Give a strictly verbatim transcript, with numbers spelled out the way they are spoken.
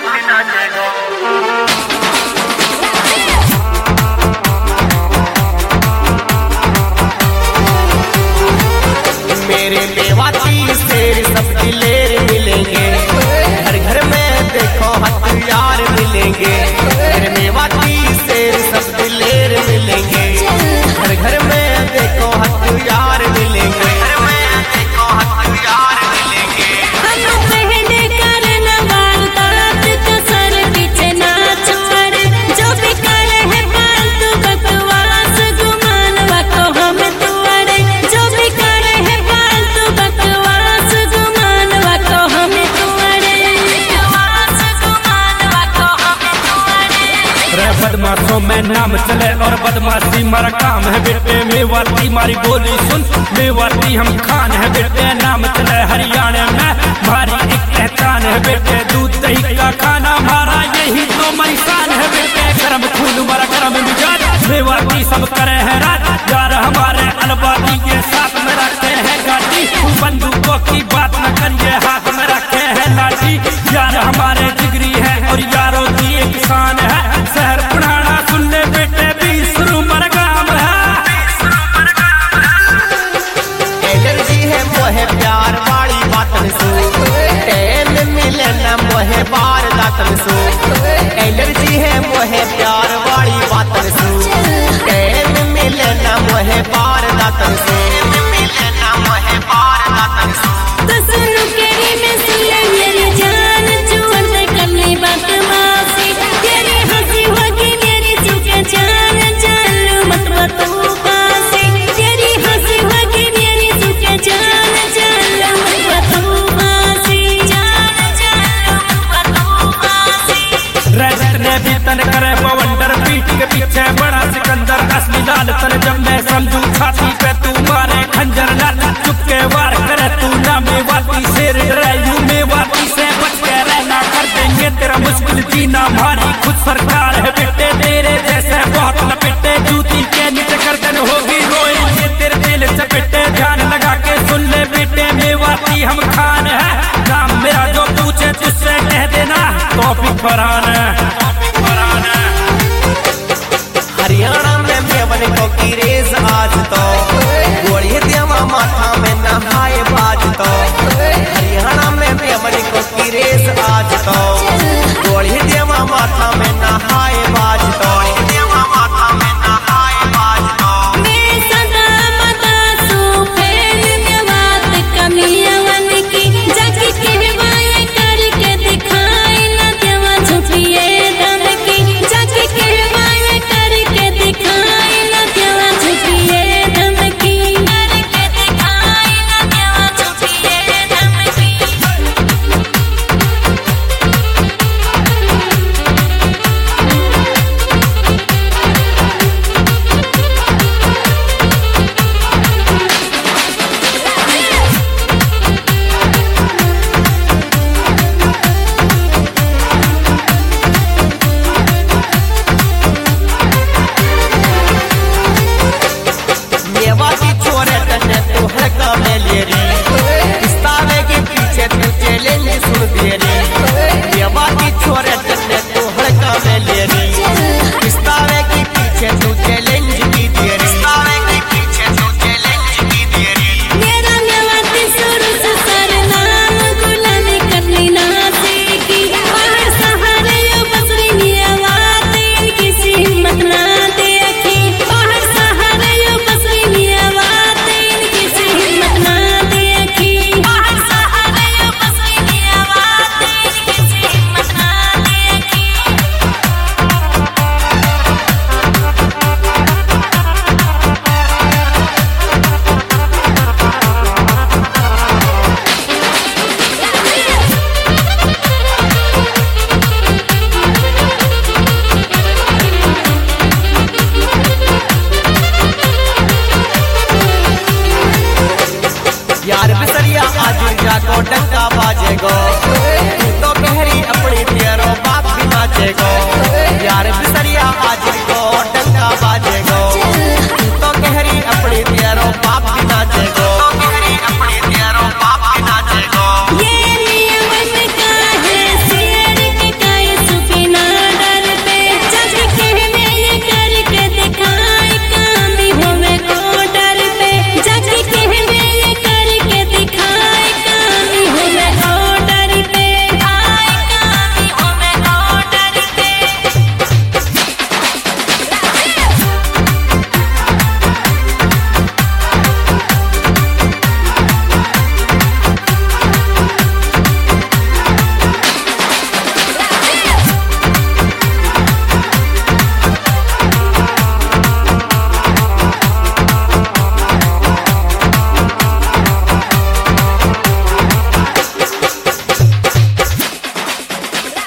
मेरे मेवाती शेर सब दिलेर मिलेंगे, घर घर में देखो हथियार मिलेंगे। मेरे मेवाती शेर सब दिलेर मिलेंगे, घर घर में देखो हथियार मिलेंगे। घर में देखो हथियार मिलेंगे। हम पहले करना वारदात तो सर पीछे ना छोड़े, जो भी करे है फालतू बकवास गुमान को हम तोड़े। जो भी करे है फालतू बकवास गुमान को हम तोड़े। बकवास गुमान को हम तोड़े। रे बदमाशों में नाम चले और बदमाशी मारा काम है बेटे। मेवाती मारी बोली सुन, मेवाती हम खान है बेटे। नाम चले हरियाणा में भारी एक पहचान है बेटे। दूध दही का खाना मारा यही तो मेरी शान है बेटे। गरम खून मारा गरम मिजाज, मेवाती सब करे है राज। यार हमारे अलबादी के साथ में रखते हैं गाड़ी, बंदूकों की बात न करिए हाथ में रखे हैं लाठी। यार हमारे जिगरी है और यारों की एक शान है। शहर पुराना सुनने बेटे बीस उम्र काम है। एलर्जी है मोहे प्यार वाली बातन सो, टाइम मिले न मोहे बार दातन सो। एलर्जी है मोहे प्यार वाली बातन सो, टाइम मिले न मोहे बार दातन सो। मिले न मोहे बार दातन सो। तो सुनो केरी में सुन ले मेरी जान, छोड़ दे कमली बात माफी। तेरी हंसी होगी मेरी चुके जान, जान लूं मत बतू पासी। तेरी हंसी होगी मेरी चुके जान, जान लूं मत बतू पासी। जान जान लूं मत बतू पासी। रजत ने भी तन करे बवंडर, पीठ के पीछे बड़ा सिकंदर। असली लाल तन जब मैं समझू छाती पे तू मारे खंजर। लाल चुपके वार करे तू ना मेवाती शेर डरायू। मेवाती से बच के रहना, कर देंगे तेरा मुश्किल जीना भारी। खुद सरकार है बेटे तेरे जैसे बहुत लपेटे। जूती के नीचे गर्दन होगी रोएंगे तेरे दिल चपेटे। ध्यान लगा के सुन ले बेटे, मेवाती हम खान है। नाम मेरा जो पूछे तुझसे कह देना तौफीक फरहान है।